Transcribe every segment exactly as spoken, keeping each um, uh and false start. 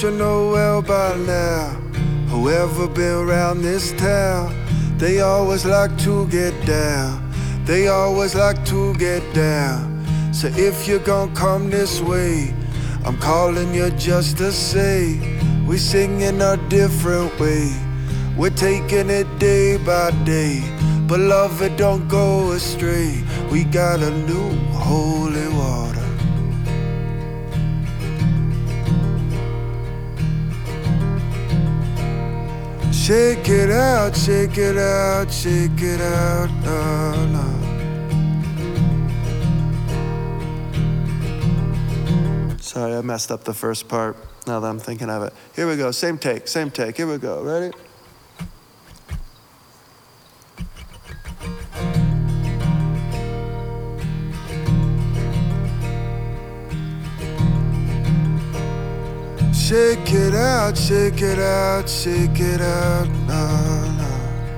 should know well by now. Whoever been around this town, they always like to get down. They always like to get down. So if you're gonna come this way, I'm calling you just to say we sing in a different way. We're taking it day by day. Beloved, don't go astray. We got a new holy water. Shake it out, shake it out, shake it out, no, no. Sorry, I messed up the first part, now that I'm thinking of it. Here we go, same take, same take, here we go, ready? Shake it out, shake it out, shake it out, no, no.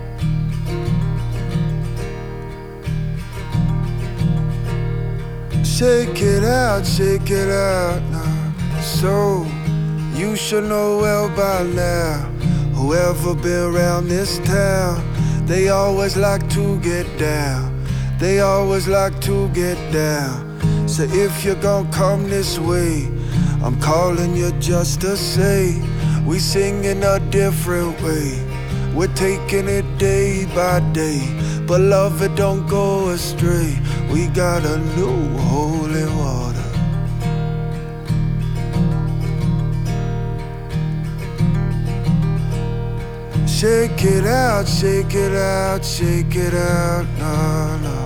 Shake it out, shake it out, no. So, you should know well by now. Whoever been around this town, they always like to get down. They always like to get down. So if you're gonna come this way, I'm calling you just to say we sing in a different way. We're taking it day by day. Beloved, don't go astray. We got a new holy water. Shake it out, shake it out, shake it out, no, no.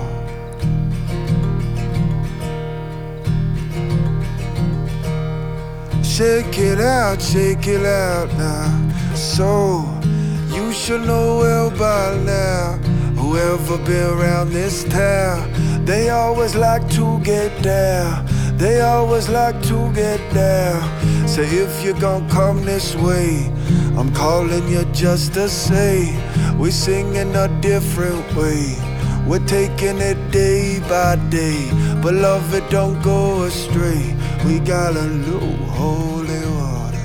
Shake it out, shake it out now. So, you should know well by now. Whoever been around this town, they always like to get down. They always like to get down. So if you're gonna come this way, I'm calling you just to say we sing in a different way. We're taking it day by day. Beloved, don't go astray. We got a new holy water.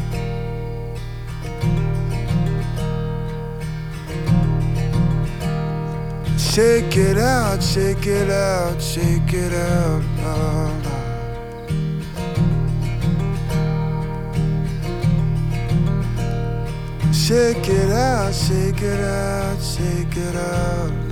Shake it out, shake it out, shake it out, no, no. Shake it out, shake it out, shake it out.